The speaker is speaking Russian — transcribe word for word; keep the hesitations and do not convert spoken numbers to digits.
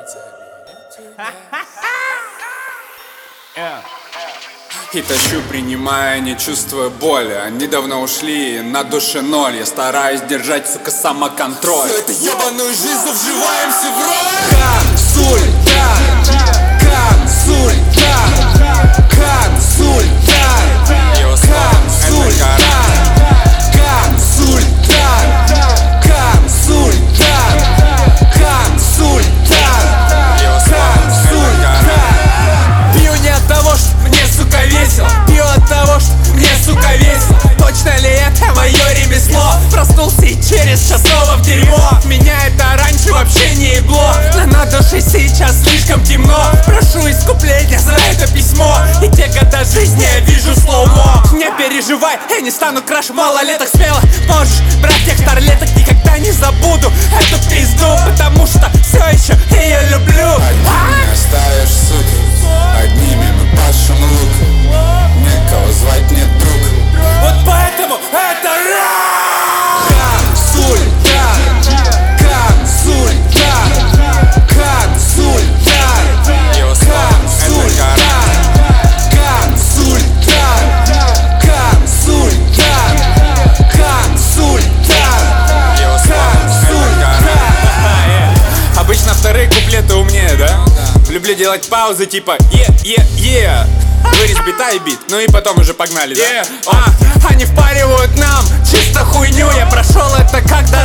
И тащу, принимая, не чувствуя боли. Они давно ушли, на душе ноль. Я стараюсь держать, сука, самоконтроль. Всю эту ебаную жизнь вживаемся в роль. Консультант, консультант, консультант, консультант, консультант, консультант, консультант. Пью не от того, что мне, сука, весело. Пью от того, что мне, сука, весело. Точно ли это мое ремесло? Проснулся и через час снова в дерьмо. Меня это раньше вообще не ебло, но на душе сейчас слишком темно. Прошу искупления за это письмо. И те года жизни я вижу слоумо. Не переживай, я не стану краше малолеток. Смело можешь брать тех старлеток. Никогда не забуду эту пизду, потому что все еще ее люблю. Одними оставишь, сука, одними мы пашем лук. Никого звать нет, друг. Вот поэтому это рэп! Консультант, консультант, консультант, консультант, консультант, консультант, консультант, консультант. Обычно вторые куплеты умнее, да? Люблю делать паузы типа е-е-е. Вырез бита и бит, ну и потом уже погнали, да? Yeah. А, они впаривают нам чисто хуйню. Я прошел это когда